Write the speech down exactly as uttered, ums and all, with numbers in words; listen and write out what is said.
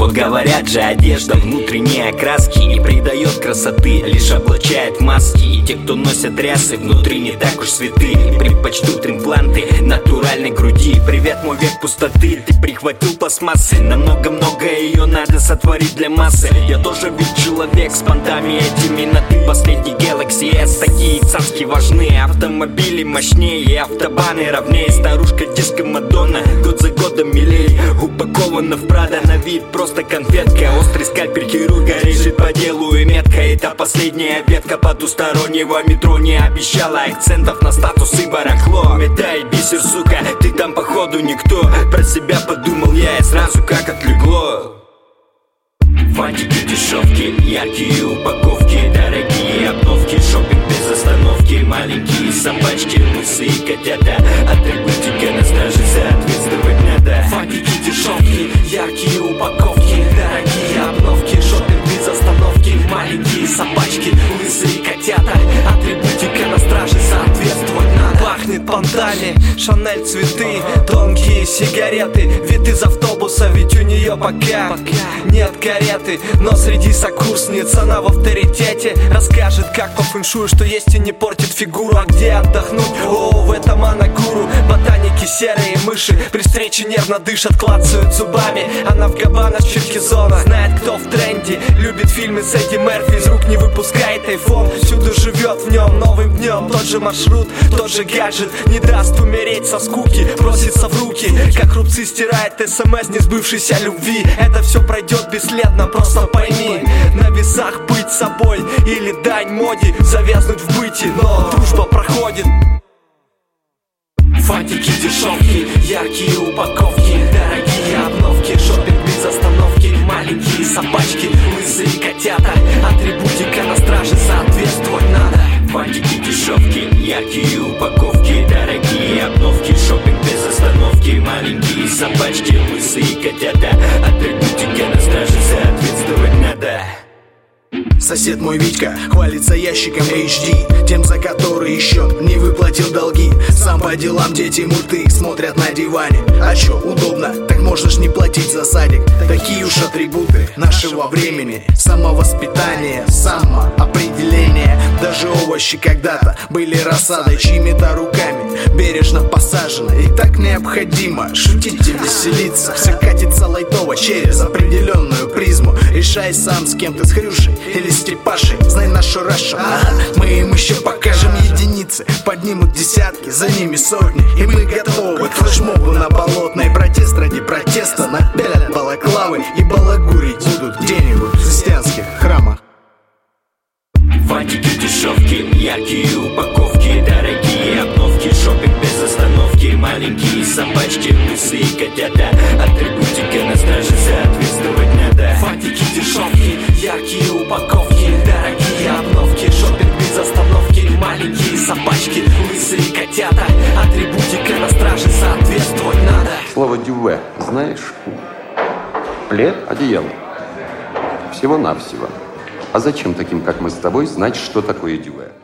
Вот говорят же, одежда внутренней окраски не придает красоты, лишь облачает маски. И те, кто носят рясы, внутри не так уж святы, предпочтут импланты натуральной груди. Привет, мой век пустоты, ты прихватил пластмассы. Намного-много ее надо сотворить для массы. Я тоже ведь человек с понтами этими на ты. Последний Galaxy S, такие цацки важны. Автомобили мощнее, автобаны ровнее. Старушка диско Мадонна, год за годом милей. Упакована в Прада, на вид просто конфетка. Острый скальпель хирурга режет по делу и метка. Это последняя ветка потустороннего метро. Не обещала акцентов на статус и барахло. Метай бисер, сука, ты там походу никто. Про себя подумал я и сразу как отлегло. Фантики, дешевки, яркие упаковки, дорогие обновки, шопинг без остановки, маленькие собачки, лысые котята, атрибутика на страже соответствовать надо. Фантики, дешевки, яркие упаковки, дорогие обновки, шопинг без остановки, маленькие собачки, лысые котята, атрибутика на страже соответствовать надо. Пахнет понтами, Шанель цветы, тонкие сигареты, вид из автобуса, ведь у нее пока нет кареты. Но среди сокурсниц она в авторитете, расскажет, как по фэншую, что есть и не портит фигуру. А где отдохнуть? О, в этом она гуру. Ботаники, серые мыши, при встрече нервно дышат, клацают зубами. Она в Габбана с Черкизона, знает, кто в тренде, любит фильмы с Эдди Мерфи, из рук не выпускает айфон, всюду живет в нем новым днем. Тот же маршрут, тот же гаджет, не даст умереть со скуки, просится в руки, как рубцы стирает смс несбывшейся любви. Это все пройдет бесследно, просто пойми. На весах быть собой или дань моде, завязнуть в быте, но дружба проходит. Фантики, дешевки, яркие упаковки, дорогие обновки, шопинг без остановки, маленькие собачки, лысые котята, атрибутика на страже соответствовать надо. Фантики, дешевки, яркие упаковки, дорогие обновки, шопинг без остановки, маленькие собачки, лысые котята, атрибутика на страже соответствовать надо. Сосед мой Витька хвалится ящиком эйч ди, тем, за который еще не выплатил долги. Сам по делам, дети мурты смотрят на диване. А чё, удобно, так можно ж не платить за садик. Такие уж атрибуты нашего времени: самовоспитание, самоопределение. Даже овощи когда-то были рассадой, чьими-то руками бережно посажены. И так необходимо шутить и веселиться. Все катится лайтово через определенную призму. Решай сам, с кем ты, с Хрюшей или Степашей. Знай нашу Рашу, ага, мы им еще покажем. Единицы поднимут десятки, за ними сотни, и мы готовы к флешмобу на Болотной. Протест ради протеста, напялят балаклавы и балагурить будут где-нибудь в христианских храмах. Фантики, дешевки, яркие упаковки, дорогие обновки, шопинг без остановки, маленькие собачки, лысые котята, атрибутика на страже соответствовать надо. Фантики, дешевки, яркие упаковки, дорогие обновки, шопинг без остановки, маленькие собачки, лысые котята, атрибутика на страже соответствовать надо. Слово «дюве» знаешь? Плед, одеяло. Всего-навсего. А зачем таким, как мы с тобой, знать, что такое дюве?